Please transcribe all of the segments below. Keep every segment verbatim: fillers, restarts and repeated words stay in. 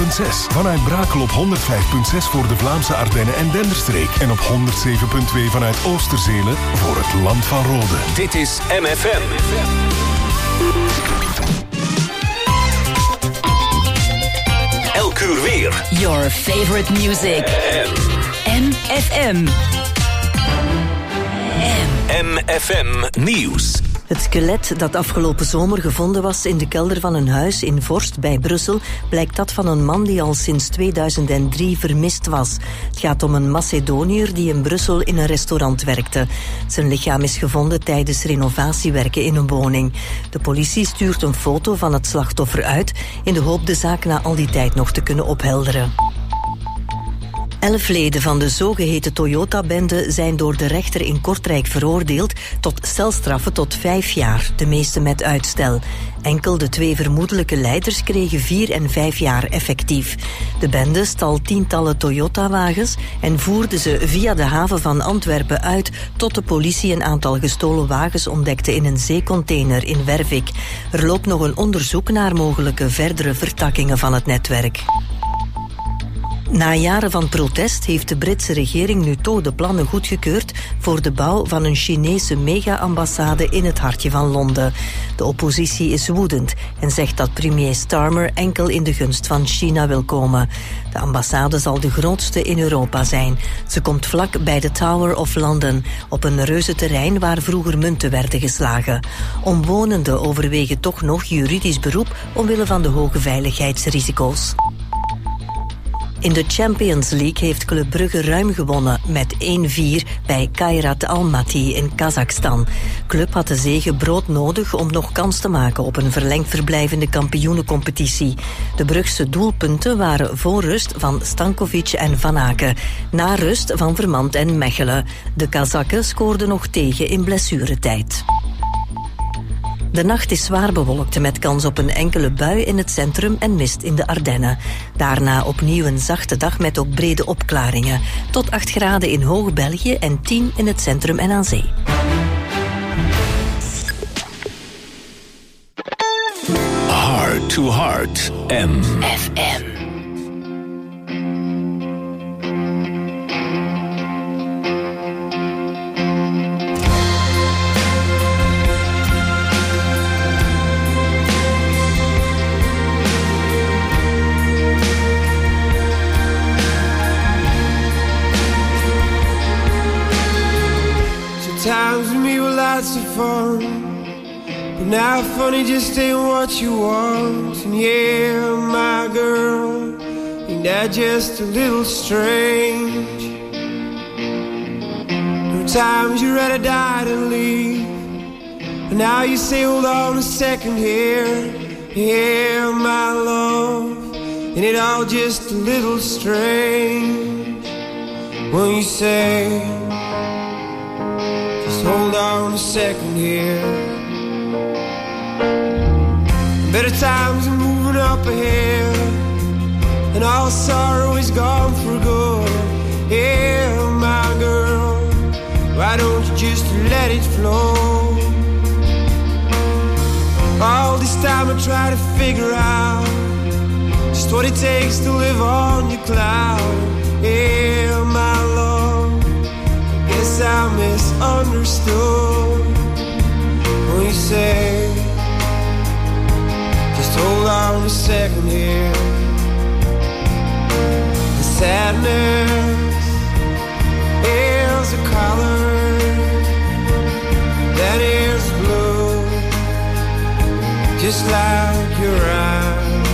punt zes. Vanuit Brakel op honderd vijf punt zes voor de Vlaamse Ardennen en Denderstreek. En op honderd zeven punt twee vanuit Oosterzelen voor het Land van Rode. Dit is M F M. Elk uur weer. Your favorite music. M F M. M F M Nieuws. Het skelet dat afgelopen zomer gevonden was in de kelder van een huis in Vorst bij Brussel blijkt dat van een man die al sinds tweeduizend drie vermist was. Het gaat om een Macedoniër die in Brussel in een restaurant werkte. Zijn lichaam is gevonden tijdens renovatiewerken in een woning. De politie stuurt een foto van het slachtoffer uit in de hoop de zaak na al die tijd nog te kunnen ophelderen. Elf leden van de zogeheten Toyota-bende zijn door de rechter in Kortrijk veroordeeld tot celstraffen tot vijf jaar, de meeste met uitstel. Enkel de twee vermoedelijke leiders kregen vier en vijf jaar effectief. De bende stal tientallen Toyota-wagens en voerde ze via de haven van Antwerpen uit tot de politie een aantal gestolen wagens ontdekte in een zeecontainer in Wervik. Er loopt nog een onderzoek naar mogelijke verdere vertakkingen van het netwerk. Na jaren van protest heeft de Britse regering nu toch de plannen goedgekeurd voor de bouw van een Chinese mega-ambassade in het hartje van Londen. De oppositie is woedend en zegt dat premier Starmer enkel in de gunst van China wil komen. De ambassade zal de grootste in Europa zijn. Ze komt vlak bij de Tower of London, op een reuzenterrein waar vroeger munten werden geslagen. Omwonenden overwegen toch nog juridisch beroep omwille van de hoge veiligheidsrisico's. In de Champions League heeft Club Brugge ruim gewonnen met één vier bij Kairat Almaty in Kazachstan. Club had de zege broodnodig om nog kans te maken op een verlengd verblijf in de kampioenencompetitie. De Brugse doelpunten waren voor rust van Stankovic en Van Aken, na rust van Vermand en Mechelen. De Kazakken scoorden nog tegen in blessuretijd. De nacht is zwaar bewolkt met kans op een enkele bui in het centrum en mist in de Ardennen. Daarna opnieuw een zachte dag met ook brede opklaringen. Tot acht graden in Hoog-België en tien in het centrum en aan zee. Heart to Heart. M F M. Times with me were lots of fun, but now funny just ain't what you want. And yeah, my girl, ain't that just a little strange? There were times you rather die than leave, but now you say hold on a second here. Yeah, my love, ain't it all just a little strange? When you say hold on a second here. Better times are moving up ahead, and all sorrow is gone for good. Yeah, my girl, why don't you just let it flow? All this time I try to figure out just what it takes to live on your cloud. Yeah, my love, guess I misunderstood when you say just hold on a second here. The sadness is a color that is blue, just like your eyes.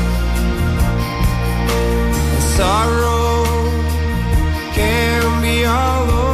And sorrow can be all over.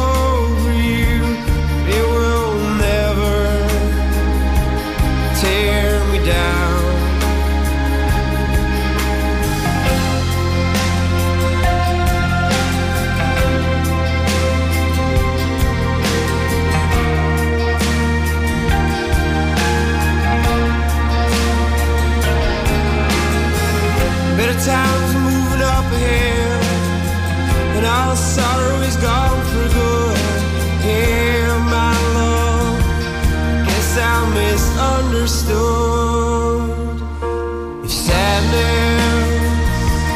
Times are moving up ahead, and all sorrow is gone for good. Yeah, my love, guess I misunderstood. If sadness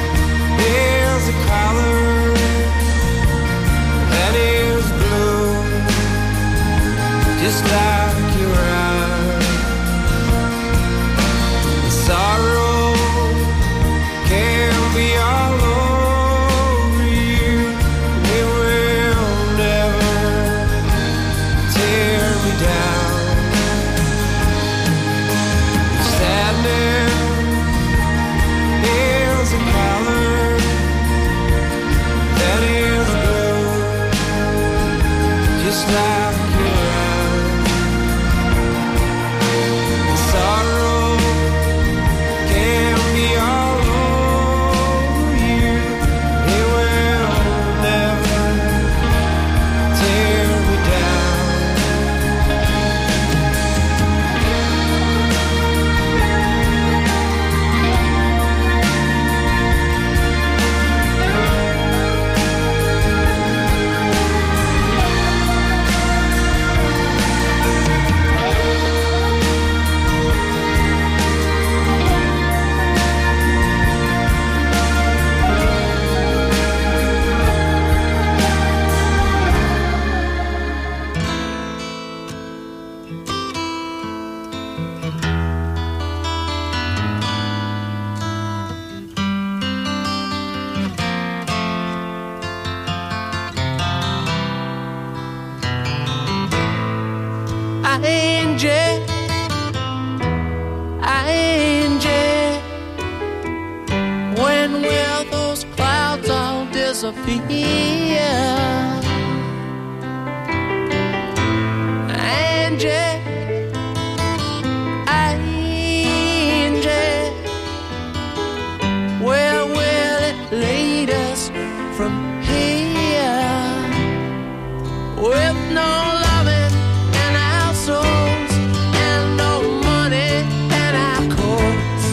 And will those clouds all disappear? Angie, Angie, where will it lead us from here? With no loving in our souls and no money in our coats,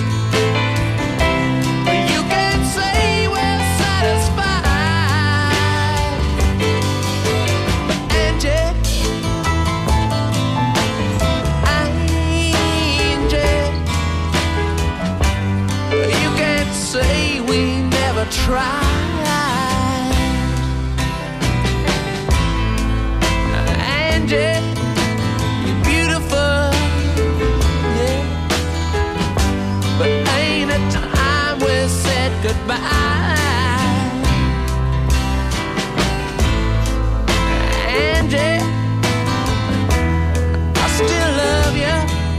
you can't say we're satisfied. Angie, Angie, you can't say we never tried. Angie, you're beautiful, yeah, but ain't it time we said goodbye? Angie, I still love you.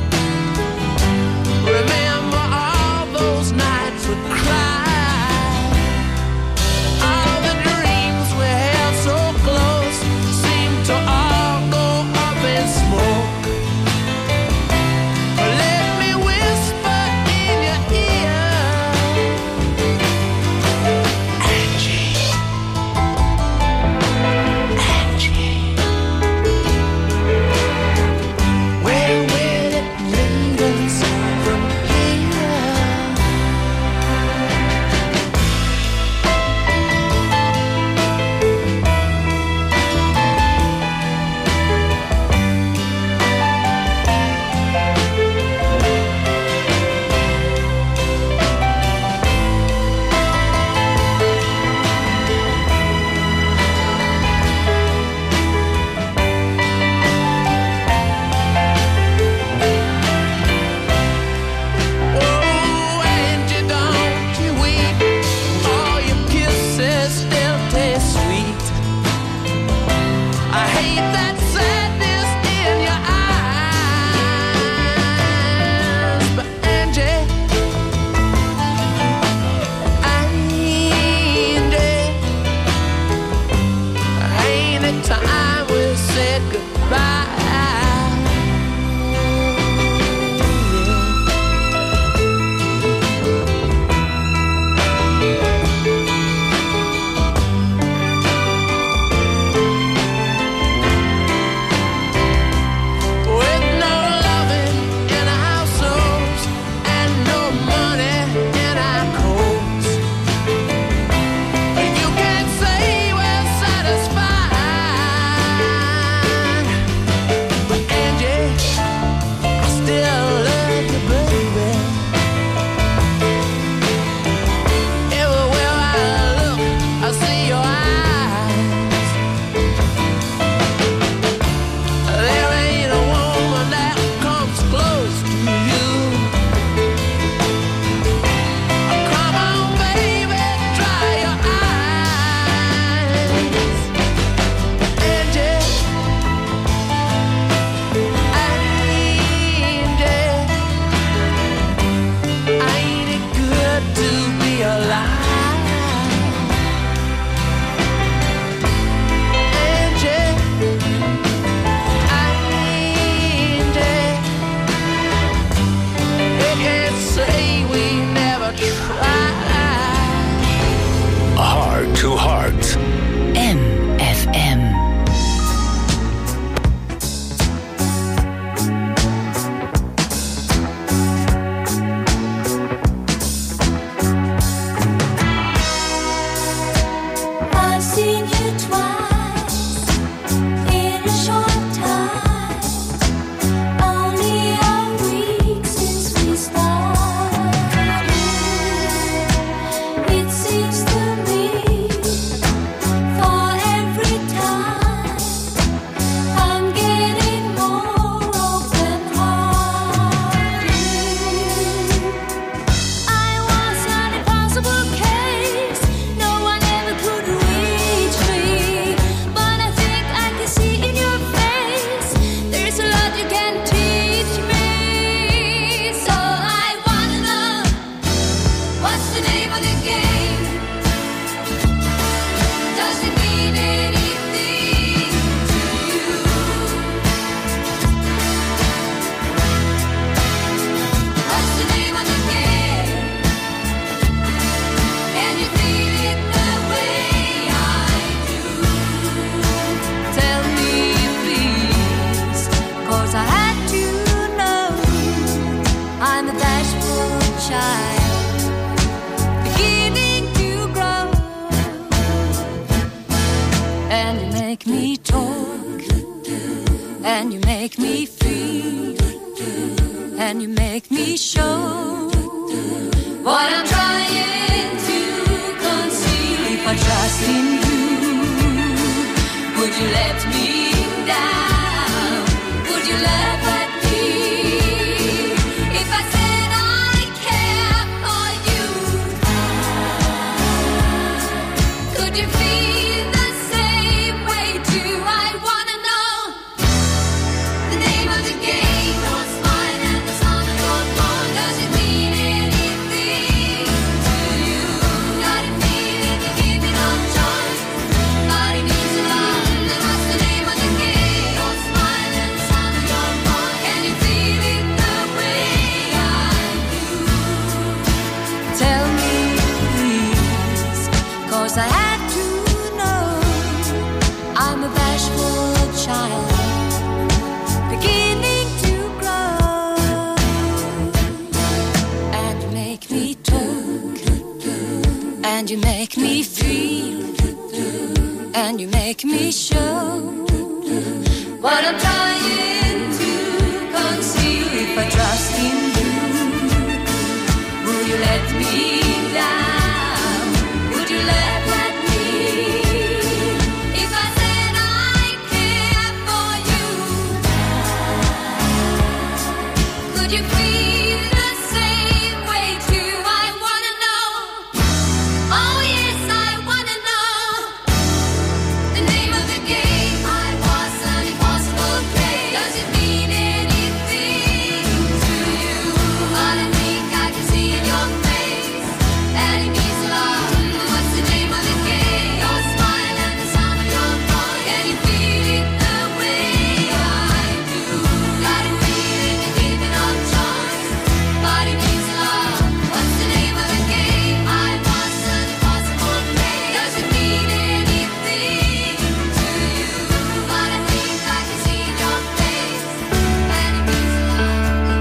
Remember all those nights we cried, all the dreams we held so close seem to all go up in smoke. Let me whisper in your ear, Angie, Angie, where will it lead us from here? Oh, Angie, don't you weep. All your kisses still taste sweet. I hate that sadness in your eyes, but Angie, Angie, ain't it time we said goodbye? With no loving in our souls and no money in our coats, you can't say we're satisfied. But Angie, I still love you, baby. Everywhere I look, I see your eyes. There ain't a woman that comes close to you. Come on, baby, dry your eyes. Angie, Angie, ain't it good to be alive? Angie, Angie, you can't say we never tried. Heart to Heart. M F M. I've seen you twice in a short time, only a week since we started. It seems to me And you make me feel, and you make me show what I'm trying to conceal. If I trust in you, will you let me down? Would you let, let me? If I said I care for you, could you feel the same way too? I wanna know. Oh yes, I wanna know the name of the game. I was an impossible play. Does it mean anything to you? But I think I can see in your face that it means a lot. What's the name of the game? Your smile and the sound of your voice. Can you feel it the way I do? Got a feeling you're giving up choice, but it means a lot. What's the name of the game? I was an impossible play. Does it mean anything to you? But I think I can see in your face that it means a lot.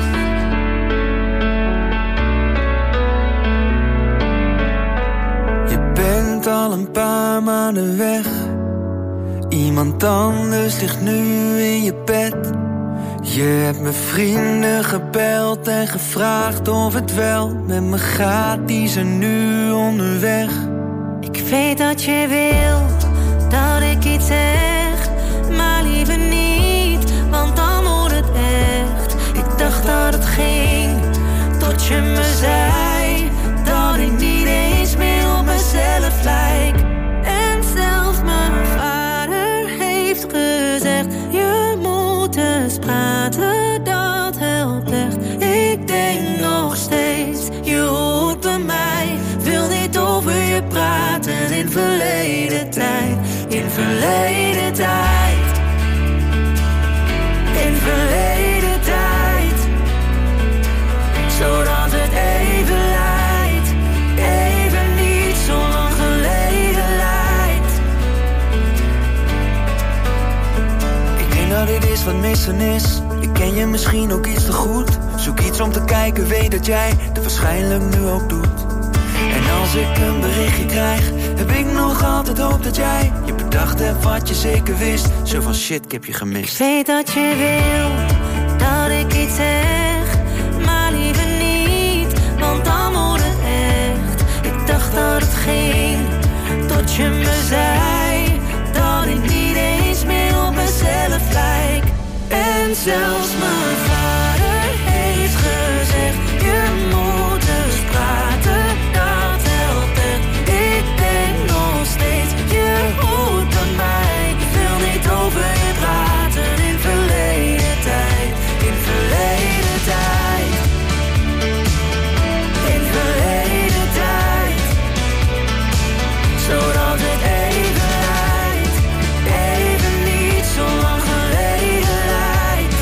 Je bent al een paar maanden weg. Iemand anders ligt nu in je bed. Je hebt mijn vrienden gebeld en gevraagd of het wel met me gaat. Die zijn nu onderweg. Ik weet dat je wil dat ik iets zeg, maar liever niet, want dan wordt het echt. Ik dacht dat het ging, tot je me zei dat ik niet eens meer op mezelf lijk. En zelfs mijn vader heeft gezegd, je moet eens praten, dat helpt echt. Ik denk nog steeds, je hoort bij mij, wil niet over je praten in verleden tijd, in verleden tijd, in verleden tijd, zodat het even lijkt, even niet zo lang geleden lijkt. Ik denk dat dit is wat missen is. Ik ken je misschien ook iets te goed. Zoek iets om te kijken, weet dat jij het waarschijnlijk nu ook doet. En als ik een berichtje krijg, heb ik nog altijd hoop dat jij je bedacht hebt wat je zeker wist. Zo van shit, ik heb je gemist. Ik weet dat je wil dat ik iets zeg, maar liever niet, want dan wordt het echt. Ik dacht dat het ging, tot je me zei dat ik niet eens meer op mezelf lijk. En zelfs mijn vader heeft gezegd, je moet eens praten, dat helpt echt. Ik denk nog steeds, je hoort bij mij. Ik wil niet over je praten in verleden tijd, in verleden tijd, in verleden tijd, zodat het even lijkt, even niet zo lang geleden lijkt.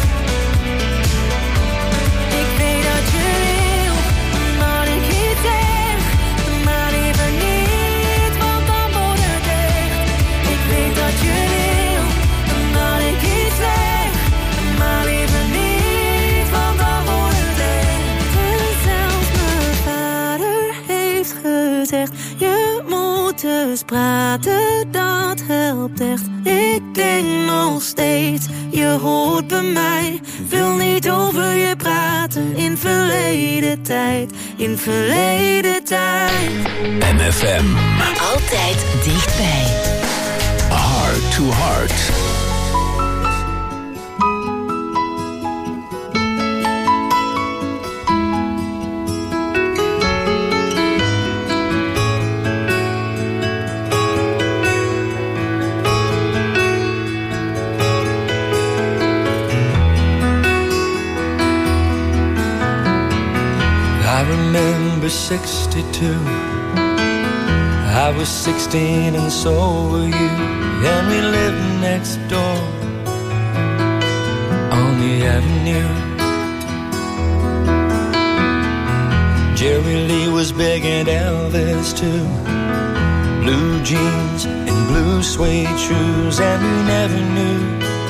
Ik weet dat je wil dat ik iets zeg, maar liever niet, want dan wordt het echt. Ik weet dat je wil dat ik iets zeg, maar liever niet, want dan wordt het echt. En zelfs mijn vader heeft gezegd, je moet eens praten, dat helpt echt. Ik denk nog steeds, je hoort bij mij, wil niet over je praten in verleden tijd, in verleden tijd. M F M. Altijd dichtbij. Heart to Heart. I remember sixty-two. I was sixteen and so were you. And we lived next door on the avenue. Jerry Lee was big and Elvis too. Blue jeans and blue suede shoes. And we never knew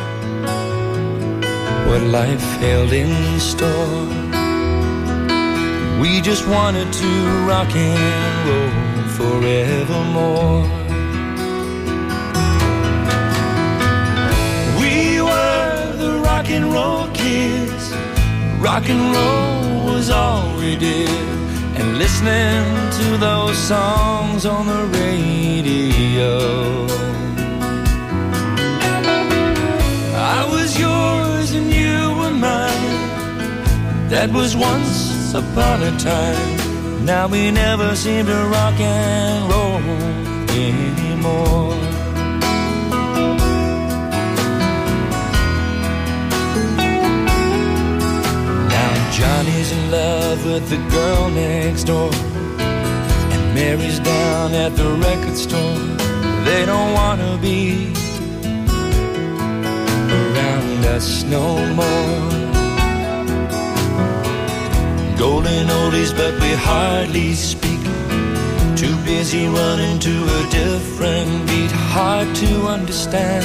what life held in store. We just wanted to rock and roll forevermore. We were the rock and roll kids. Rock and roll was all we did. And listening to those songs on the radio. I was yours and you were mine. That was once upon a time. Now we never seem to rock and roll anymore. Johnny's in love with the girl next door, and Mary's down at the record store. They don't wanna be around us no more. Golden oldies, but we hardly speak. Too busy running to a different beat. Hard to understand.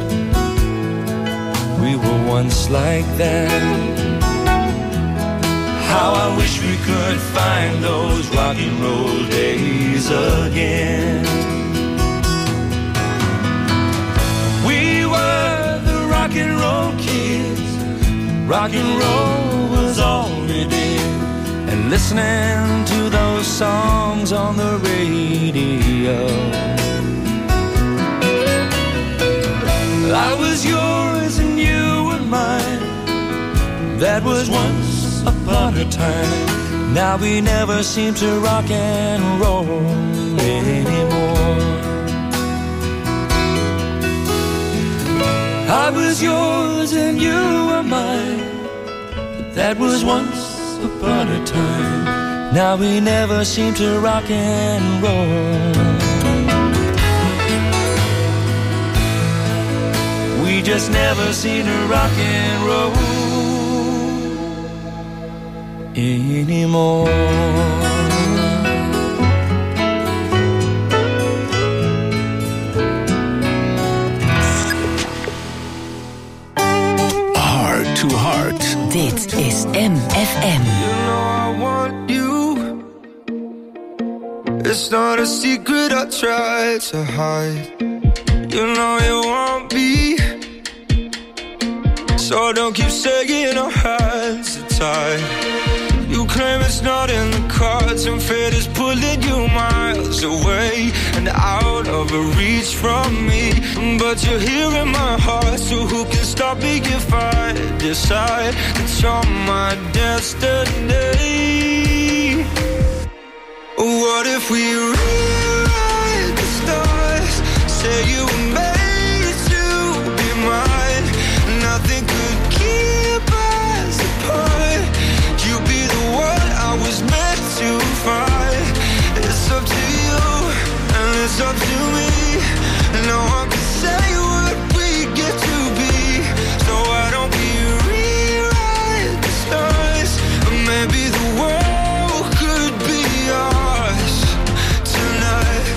We were once like that. How I wish we could find those rock and roll days again. We were the rock and roll kids. Rock and roll was all we did. And listening to those songs on the radio. I was yours and you were mine. That was once upon a time. Now we never seem to rock and roll anymore. I was yours and you were mine. That was once upon a time. Now we never seem to rock and roll. We just never seem to rock and roll anymore. Heart to Heart. Dit is M F M. You know I want you. It's not a secret I try to hide. You know you want me. So don't keep saying our hands are tied. You claim it's not in the cards, and fate is pulling you miles away and out of reach from me. But you're here in my heart, so who can stop me if I decide that you're my destiny? What if we rewrite the stars? Say you were made to be mine. Nothing could keep us apart. You be the one I was meant to find. It's up to you, and it's up to me. No one can say what we get to be. So why don't we rewrite the stars? Or maybe the world could be ours tonight.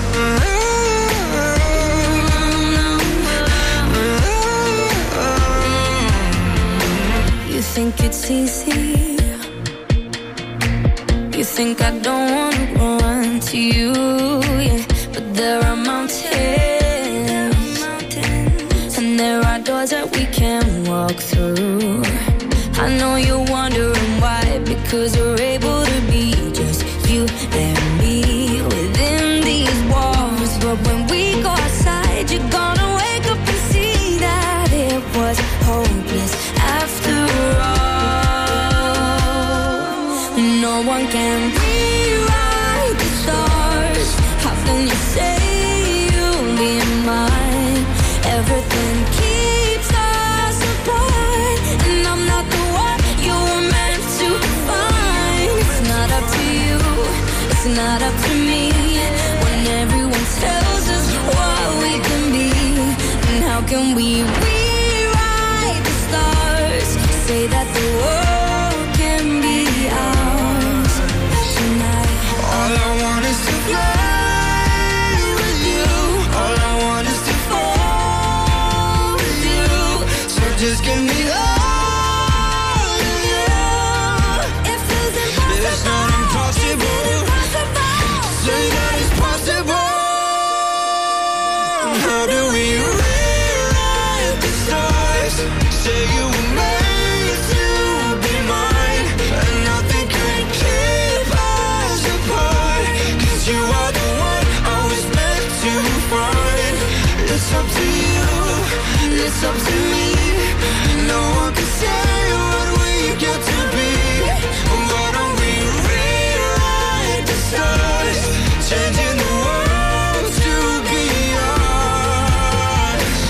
You think it's easy? You think I don't wanna run to you, yeah. But there are mountains, and there are doors that we can walk through. I know you're wondering why, because we're able to be just you and me within these walls. But when we go outside, you're gonna wake up and see that it was hopeless after all. No one can rewrite the stars. How can you say you'll be mine? Everything keeps us apart, and I'm not the one you were meant to find. It's not up to you, it's not up to me. When everyone tells us what we can be, and how can we rewrite the stars? Say that the world can be ours tonight. All I want is to fly with you. All I want is to fall with you. So just give me all of you. It feels impossible. It's not impossible. It's impossible. Say that it's possible. stars. Say you were made to be mine, and nothing could keep us apart. 'Cause you are the one I was meant to find. It's up to you, it's up to me. No one can say what we get to be. Why don't we rewrite the stars, changing the world to be ours.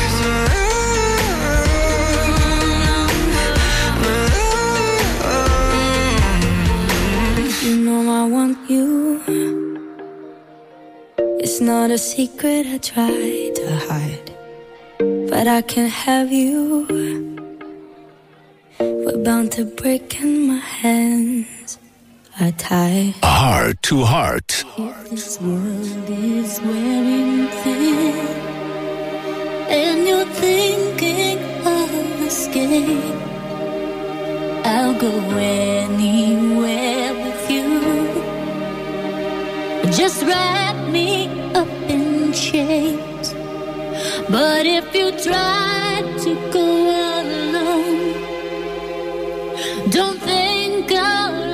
You know I want you. It's not a secret I try to hide, but I can't have you. We're bound to break and my hands are tied. Heart to heart. If this world is wearing thin and you're thinking of escape, I'll go anywhere with you. Just wrap me up in chains. But if you try to go alone, don't think I'll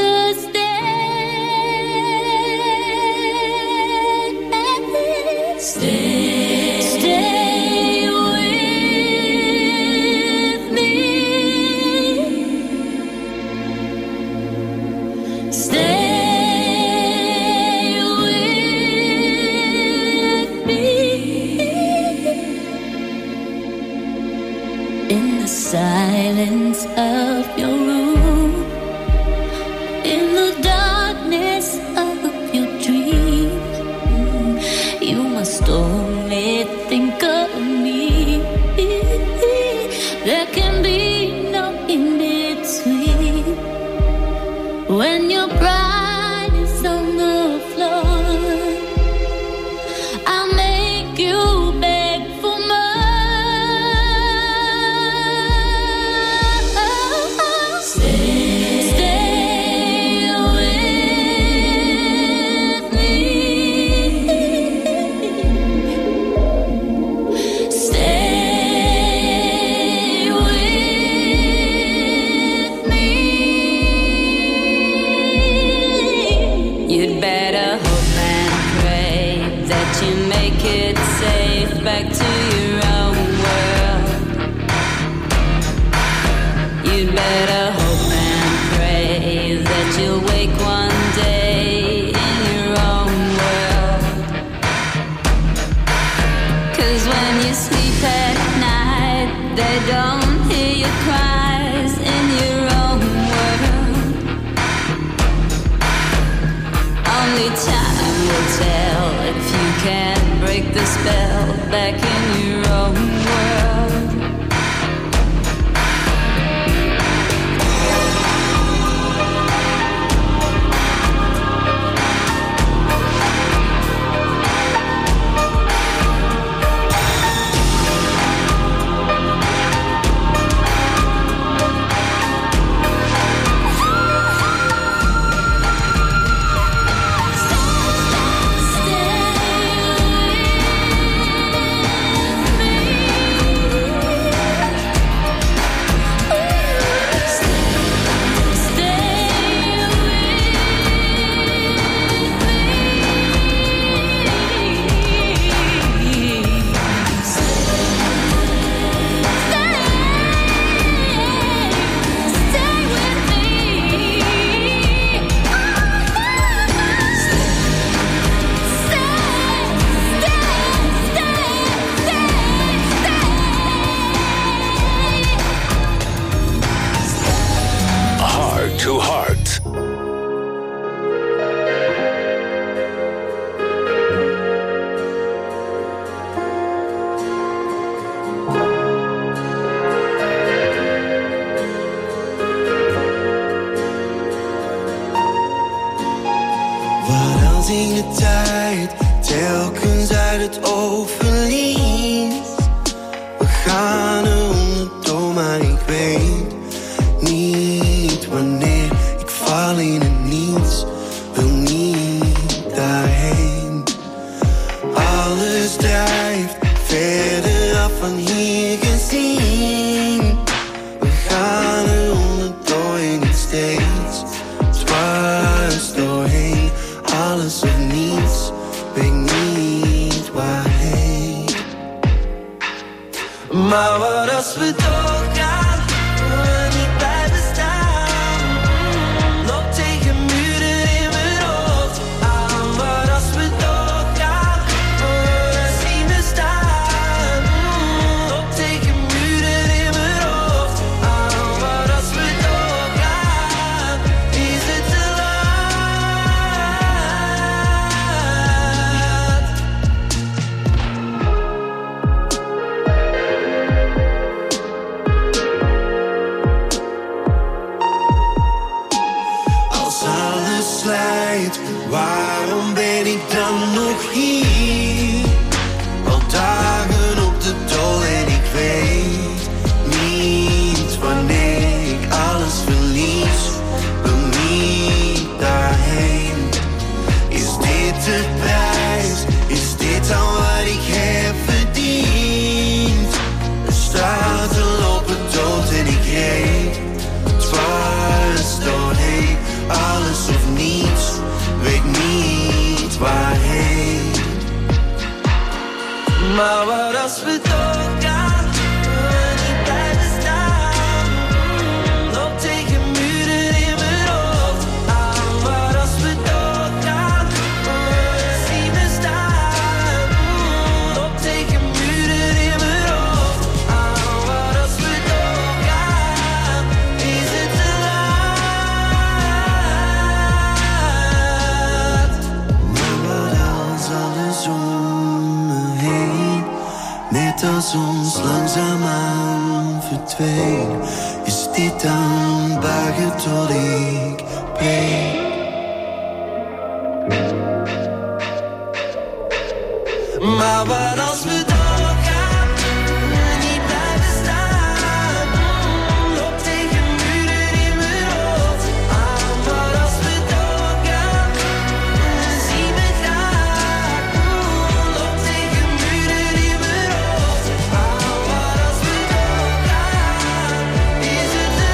understand. Stay, stay with me. Stay. Silence of your room, in the darkness of your dreams, you must only think of me. There can be no in between. When your pride is on the floor, I'll make you beg for more. Back to your own world. You'd better hope and pray that you'll wake one day in your own world. 'Cause when you sleep at night, they don't hear your cries in your own world. Only time will tell if you can break the spell back in your own world. To heart. Wat als in de tijd telkens uit het oog verlies? We gaan er onderdoor, maar ik weet niet wanneer ik val in het niets. Wil niet drijft verder af van hier. Maar wat als we doorgaan, we niet blijven staan. Loop tegen muren in mijn hoofd aan. Maar als we doorgaan, dan zien we staan. Loop tegen muren in mijn hoofd aan. Maar als we doorgaan, is het te slijt, waarom ben ik dan nog hier? Al dagen op de tol en ik weet niet wanneer ik alles verlies. Wil niet daarheen. Is dit de prijs? Is dit al wat ik heb verdiend? De straten lopen dood en ik reed dwars doorheen. Alles of niets, weet niet waarheen. Maar wat als we doorgaan, we niet blijven staan. Loop tegen muren in mijn hoofd aan. Maar als we doorgaan, dan zien we staan. Loop tegen muren in mijn hoofd aan. Maar als we doorgaan, is het te net als ons langzaamaan verdween, is dit dan wagen tot ik breek. Maar wat als we doorgaan, niet blijven staan. Loop tegen muren in mijn hoofd aan. Maar als we doorgaan, zien we graag. Loop tegen muren in mijn hoofd aan. Maar als we doorgaan, is het te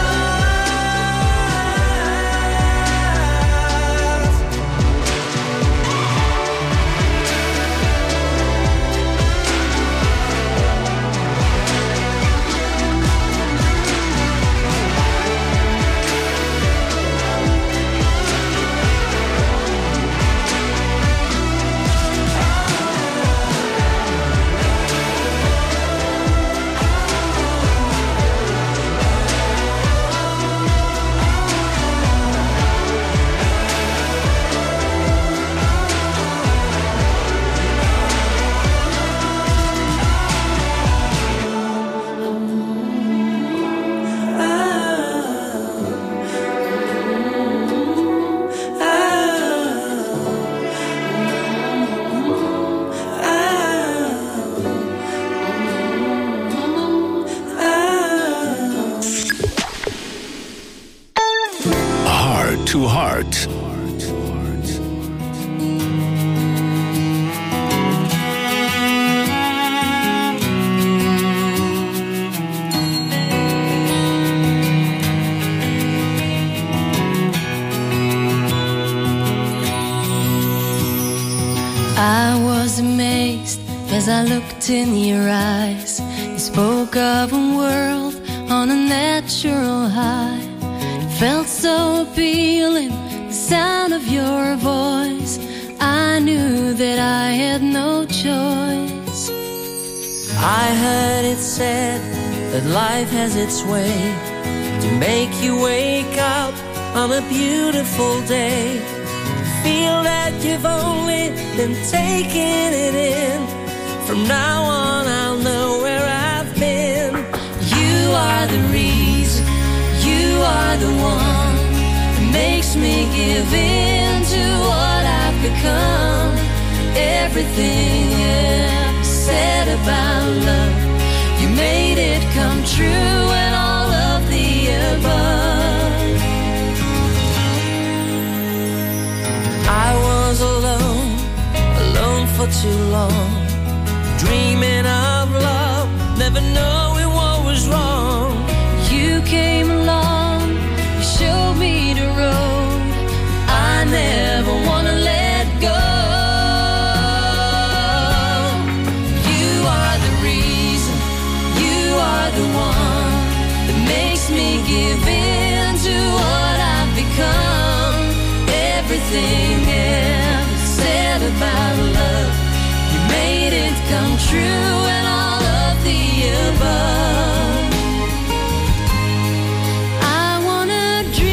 Heart to Heart. I was amazed as I looked in your eyes. You spoke of a world on a natural high. It felt so appealing, the sound of your voice. I knew that I had no choice. I heard it said that life has its way to make you wake up on a beautiful day. Feel that you've only been taking it in. From now on I'll know where I've been. You are the reason, you are the one that makes me give in to what I've become. Everything ever said about love, you made it come true, and all of the above. I was alone, alone for too long, dreaming of love, never knowing what was wrong. You came along, you showed me the road. I never wanna let go. You are the reason, you come true and all of the above. I wanna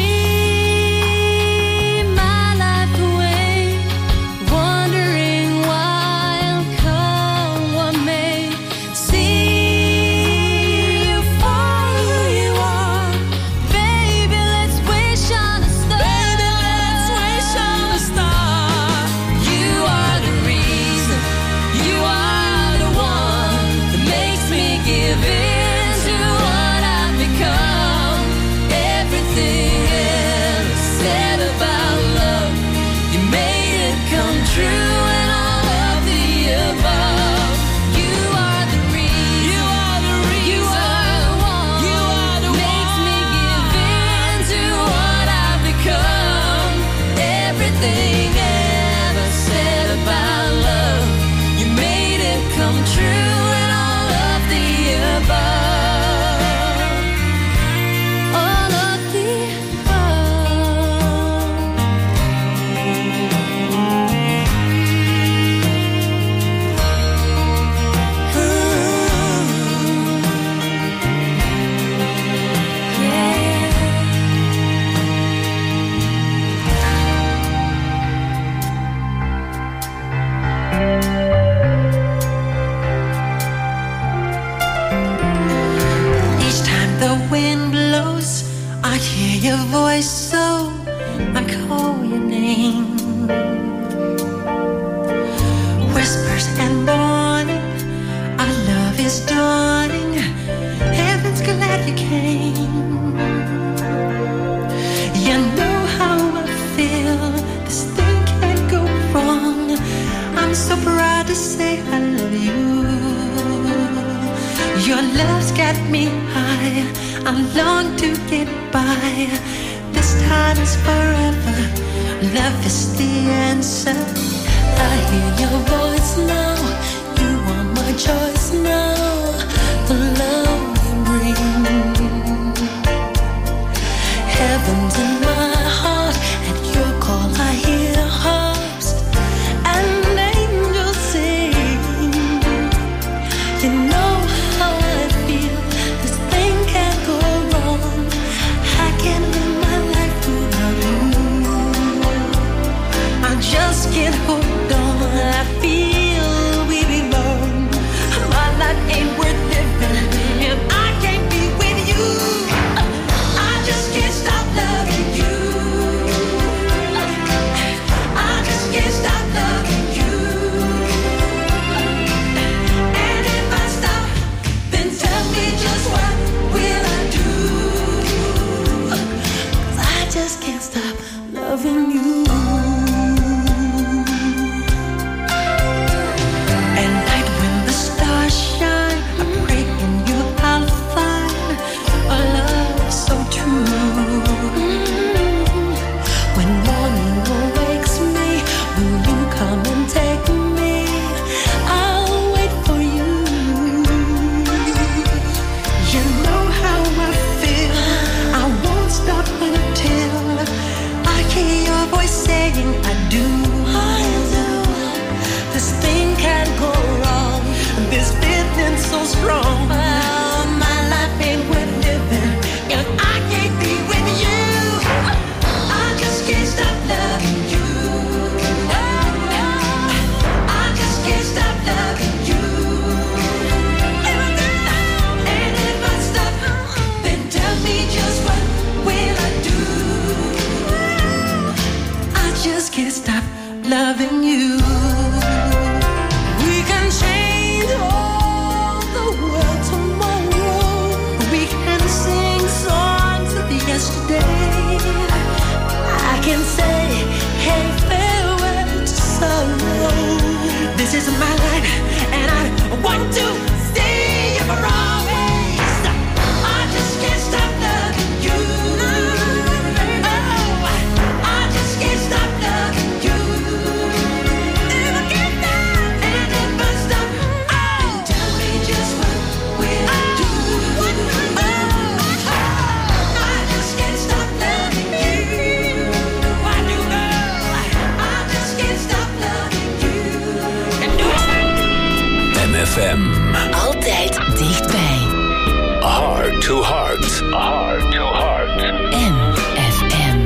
dream my life away, wondering why I'll come what may. See you for who you are, baby. Let's wish on a star. Baby, let's wish on a star. You are the reason. You are the one that makes me give in to what I've become. Everything ever said about love, you made it come true and all of the above. You are the reason. You are the reason. You are the one. You are the makes one. Me give in to what I've become. Everything ever said about love, you made it come true and all of the above. All of the Each time the wind blows, I hear your voice, so I call your name. Whispers and morning, our love is dawning. Heaven's glad you came. You know how I feel. This thing can't go wrong. I'm so proud to say I love you. Your love's got me high. I long to get by. This time is forever. Love is the answer. I hear your voice now. You are my choice now. The love you bring, heaven's in my heart. At your call I hear harps and angels sing. You know how I feel. This thing can't go wrong. I can't live my life without you. I just can't hold on. I feel we belong. My life ain't worth living if I can't be with you. I just can't stop loving you. I just can't stop loving you. And if I stop, then tell me just what will I do? 'Cause I just can't stop loving you. At night when the stars shine, I pray in you I'll find a love so true. When morning awakes me, will you come and take me? I'll wait for you. You know how I feel. I won't stop until I hear your voice saying I do. I do. This thing can't go wrong. This feeling so strong. Oh, my life ain't worth living if I can't be with you. I just can't stop loving you. I just can't stop loving you. And if I stop, then tell me just what will I do? I just can't stop loving you. We can change all the world F M. Altijd dichtbij. Heart to heart. Heart to heart. M F M.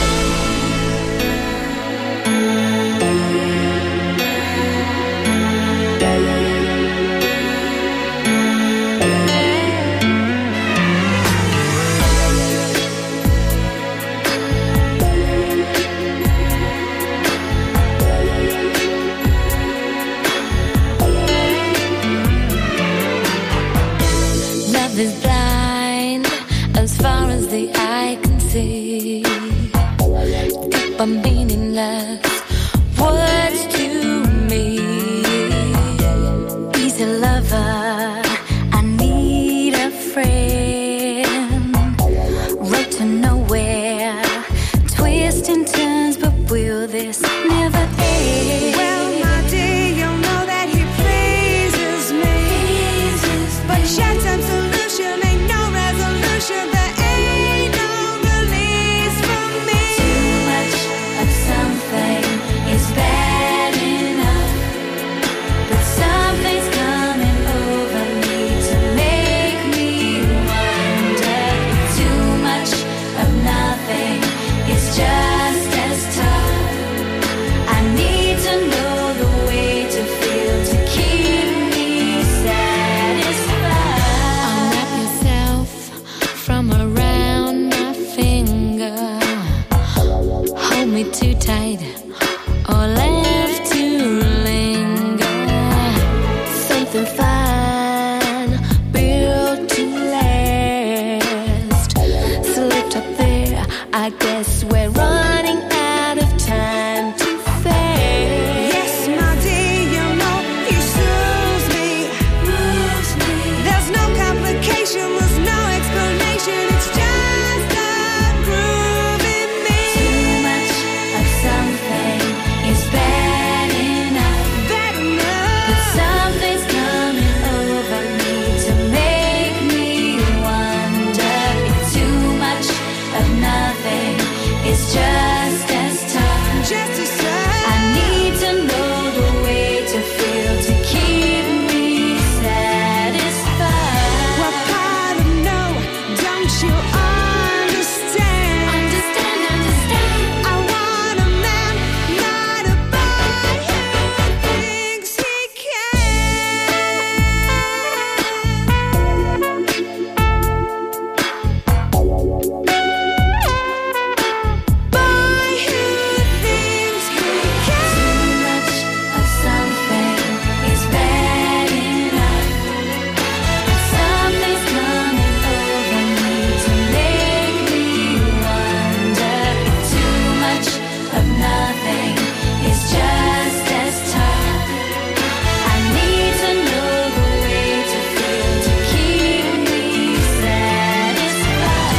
Love is blind as far as the eye can see. Deep and meaningless words to me. Easy lover, I need a friend. Road to nowhere, twists and turns, but will this never end? Well, my dear, you'll know that he pleases me. But short term solution ain't no resolution. There ain't no release for me. Too much of something is bad enough, but something's coming over me to make me wonder. Too much of nothing is just as tough. I need to know the way to feel to keep me satisfied. Unwrap yourself from around my finger. Hold me too tight or left to linger. Something fine, built to last. Slipped up there, I guess we're running out of time too fast. Yes, my dear, you know he soothes me. There's no complication, there's no explanation. It's just a groove in me. Too much of something is bad enough, Bad but enough. something's coming over me to make me wonder if too much of nothing is just as tough. Just a sigh. I need to know the way to feel to keep me satisfied. What part of no don't you understand? Understand, understand. I want a man, not a boy who thinks he can. Boy who thinks he can. Too much of something is bad enough, but something's coming over me to make me wonder if too much of nothing is just as tough. I need to know the way to feel to keep me satisfied.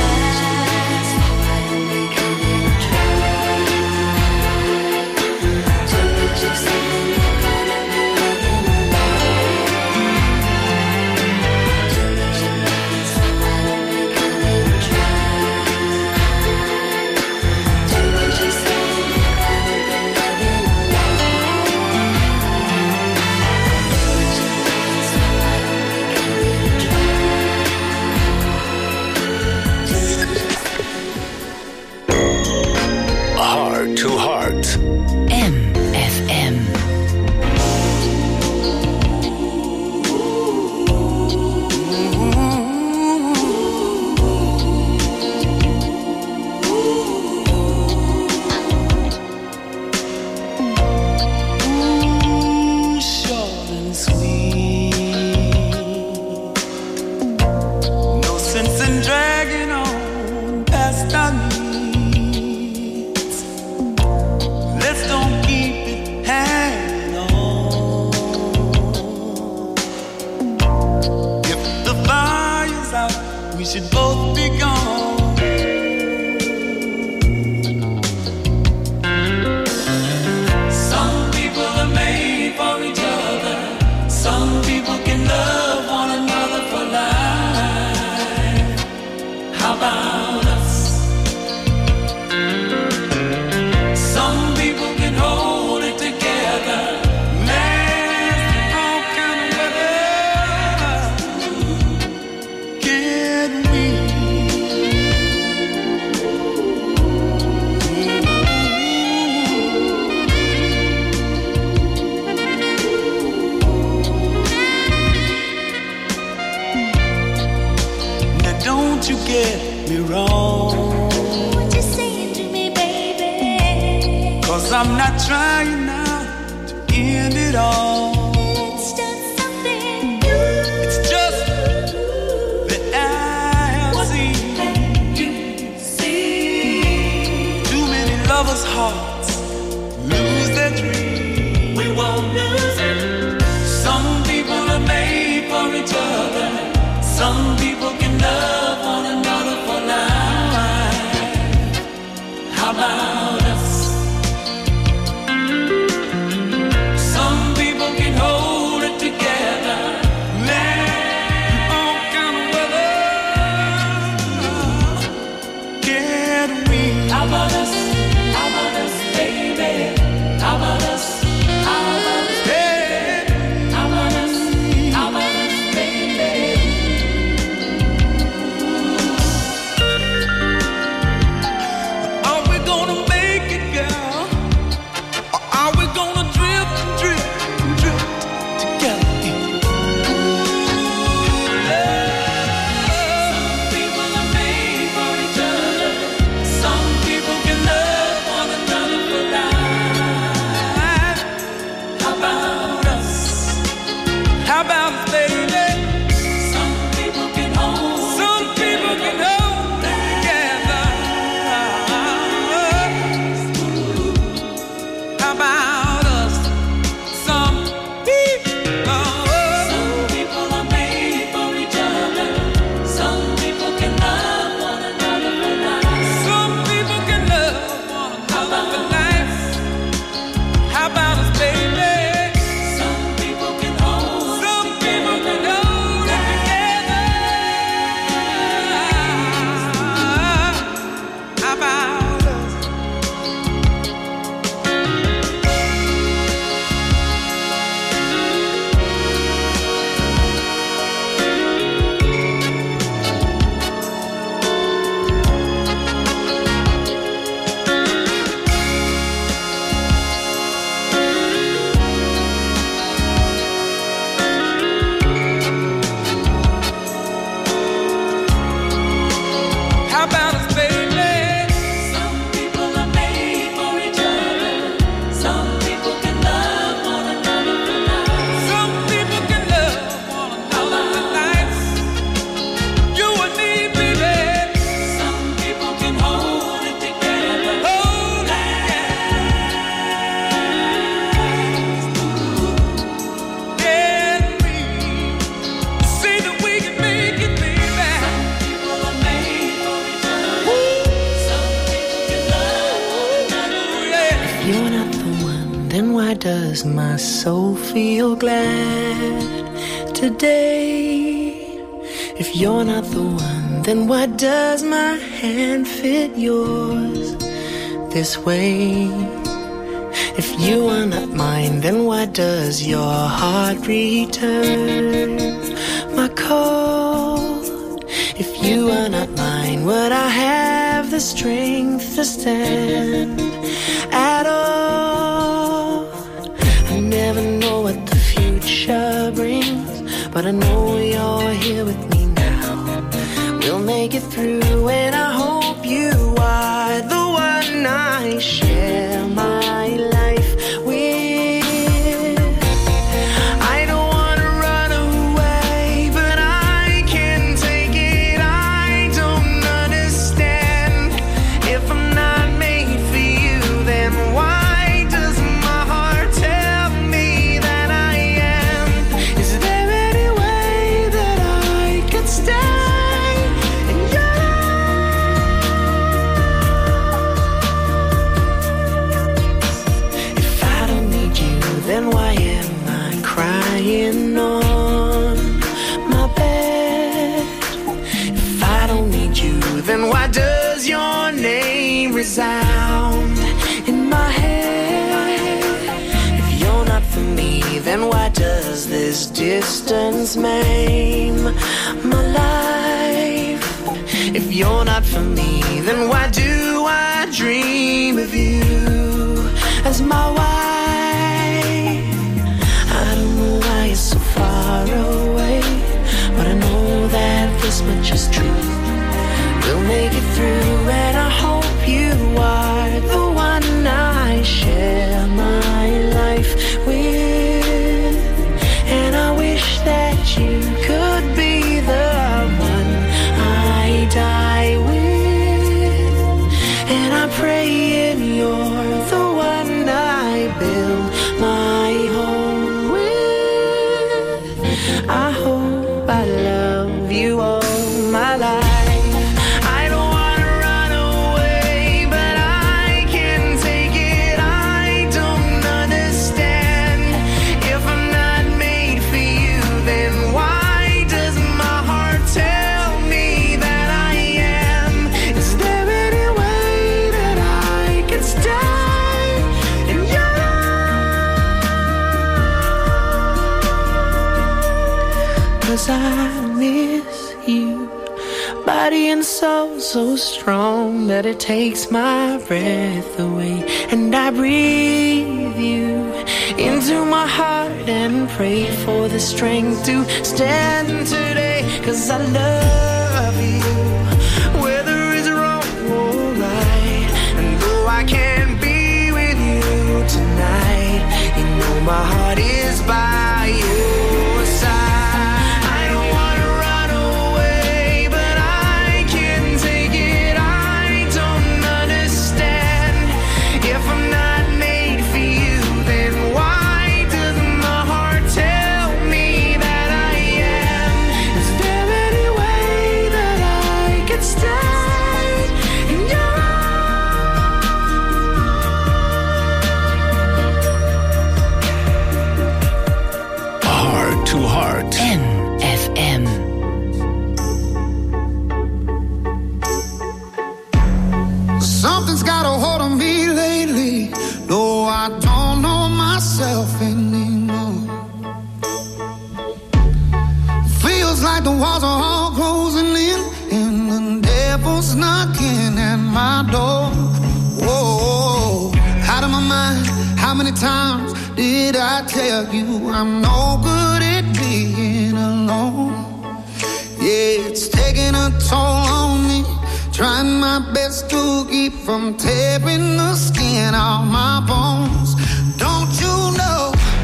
Too much of something you're gonna be living alone. Too much of nothing, so why don't we give it a try? Too much of saying you're gonna be living alone. Too much of nothing, so why don't we give it a try? Heart to heart. M F M. Short and sweet. No sense in dragging on past our needs. Let's don't keep it hanging on. If the fire's out, we should both be gone. Some people are made for each other. Some people can love one another for life. How about us? Some people can hold it together. Last all kind of weather. don't you get me wrong. What you saying to me, baby? Cause I'm not trying now to end it all. Let's start something new. It's just that I have What seen have you seen? too many lovers' hearts lose their dreams. We won't lose it. Some people are made for each other. Some people can love one another for life. How about us? Some people can hold it together. Land all kind of weather. Can we? How about us? How about us, baby? How about us? How about us, baby? How about us? How about us, baby? Are we gonna make it, girl? Or are we gonna drift and drift and drift together? Some people are made for each other. Some people can love one another for life. How about us? How about us, baby? Some people can hold. Some people can hold it together. How about us? Some people. Some people are made for each other. Some people can love one another for life. Some people can love one another for life. How about us, baby? Some people can hold. Some people can hold it together. How about us? How about us, baby? Some people are made for each other. Some people can love one another for life. Some people can love one another for life. You and me, baby. Some people can hold it together. Hold it together. Can we see that we can make it, baby? People are made for each other. Some people can love one another. Yeah. You're not the one, then why does my soul feel glad today? If you're not the one, then why does my hand fit yours this way? If you are not mine, then why does your heart return my call? If you are not mine, would I have the strength to stand at all? I never know what the future brings, but I know you're here with me now. We'll make it through, and I hope you are the one I share my life with. I don't wanna run away, but I can take it. I don't understand. If I'm not made for you, then why does my heart tell me that I am? Is there any way that I could stay in your If I don't need you, then why am I crying on my bed? If I don't need you, then why does your name resound in my head? If you're not for me, then why does this distance maim my life? If you're not for me, then why do I dream of you as my wife? I don't know why you're so far away, but I know that this much is true. we'll make it through, and I hope you are the one I share my life with. And I wish that you could be the one I die with. And I pray in you're the one I build my home with. I hope I love you all my life. I miss you, body and soul so strong that it takes my breath away. And I breathe you into my heart and pray for the strength to stand today. 'Cause I love you, whether it's wrong or right. And though I can't be with you tonight, you know my heart is by your side. The walls are all closing in, and the devil's knocking at my door. Whoa, out of my mind. How many times did I tell you I'm no good at being alone? Yeah, it's taking a toll on me, trying my best to keep from tearing the skin off my bones. Don't you know?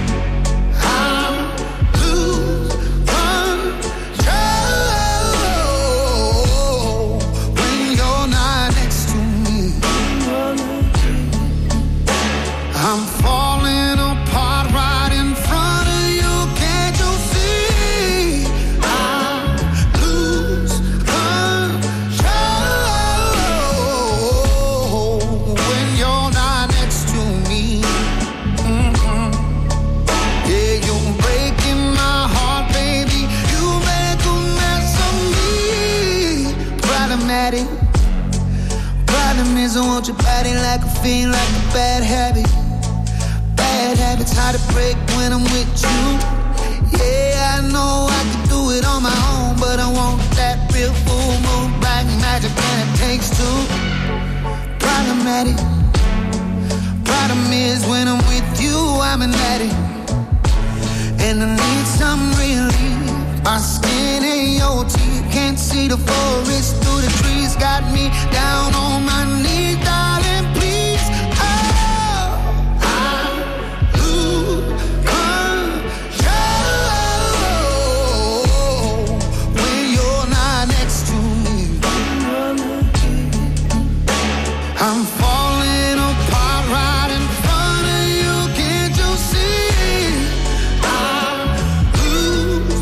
I'm falling apart right in front of you. Can't you see? I lose control when you're not next to me. Mm-hmm. Yeah, you're breaking my heart, baby. You make a mess of me. Problematic. Problem is I want your body like a fiend, like a bad habit. Bad habits hard to break when I'm with you. Yeah, I know I can do it on my own, but I want that real full moon black magic, and it takes two. Problematic. Problem is when I'm with you, I'm an addict, and I need some relief. My skin ain't your teeth, can't see the forest through the trees. Got me down on my knees, darling, please. I'm falling apart right in front of you. Can't you see? I lose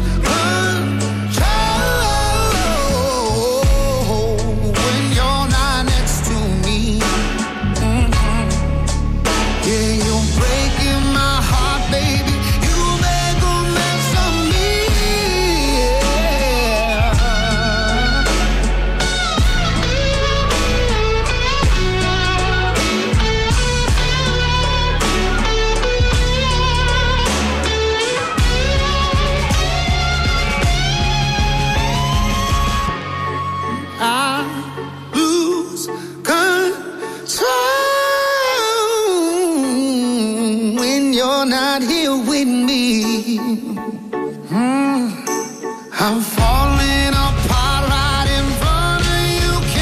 control when you're not next to me. Mm-hmm. Yeah, you're breaking my heart, baby. You make a mess of me. Not here with me. Mm. I'm falling apart right in front of you.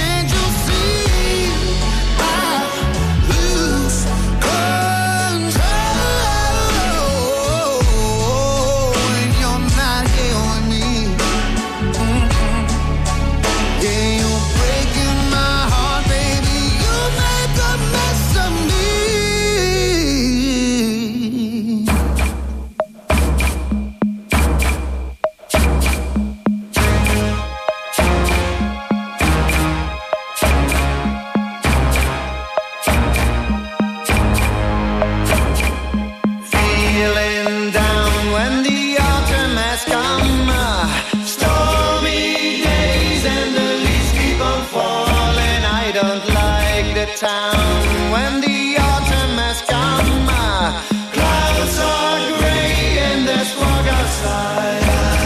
has come. Stormy days and the leaves keep on falling. I don't like the town when the autumn has come. Clouds are gray and there's fog outside.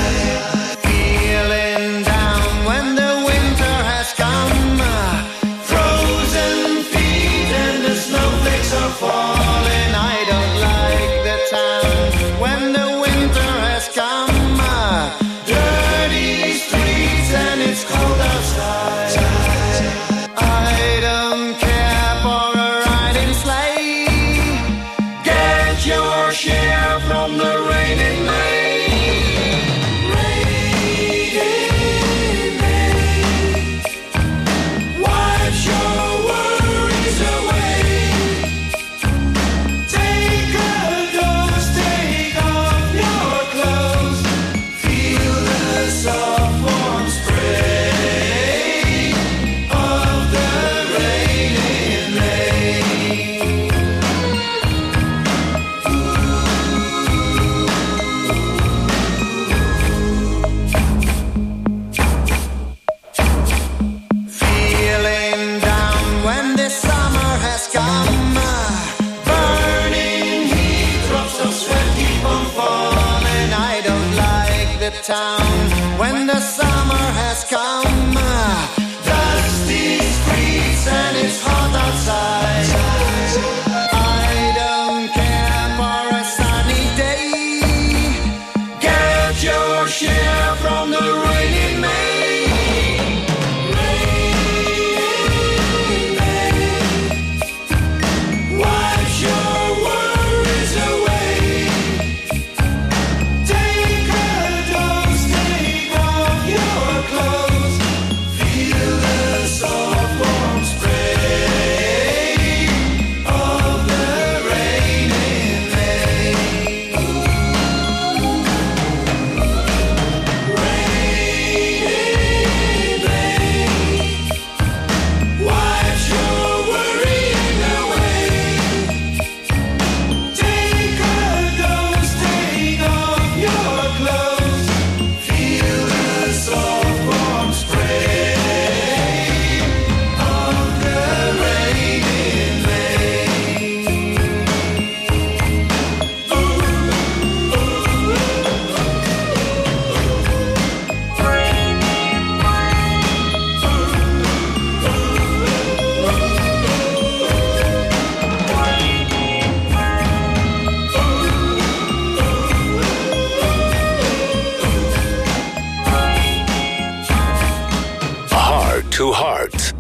Feeling down when the winter has come. Frozen feet and the snowflakes are falling. I don't like the town when the winter has come. Dirty streets and it's cold outside. I don't care for a riding sleigh. Get your share from the raining May. Raining May. Wipe your worries away. Take a dose, take off your clothes. Feel the soft warm spray of the raining May. Feeling down when the summer has come. Burning heat, drops of sweat keep on falling. I don't like the town when the summer has come. Dusty streets and it's hot outside. I don't care for a sunny day. Get your share from the raining May. Raining May. Wipe your worries away. Take a dose, take off your clothes. Feel the soft warm spray of the raining May. Raining May. Wipe your worrying away. Take a dose, take off your clothes. Feel the soft warm spray of the raining May. Heart to Heart.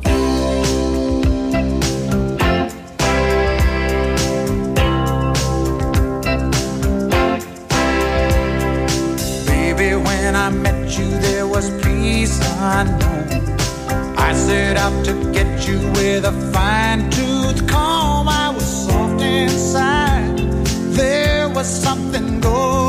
Baby, when I met you, there was peace unknown. I set out to get you with a fine-tooth comb. I was soft inside. There was something going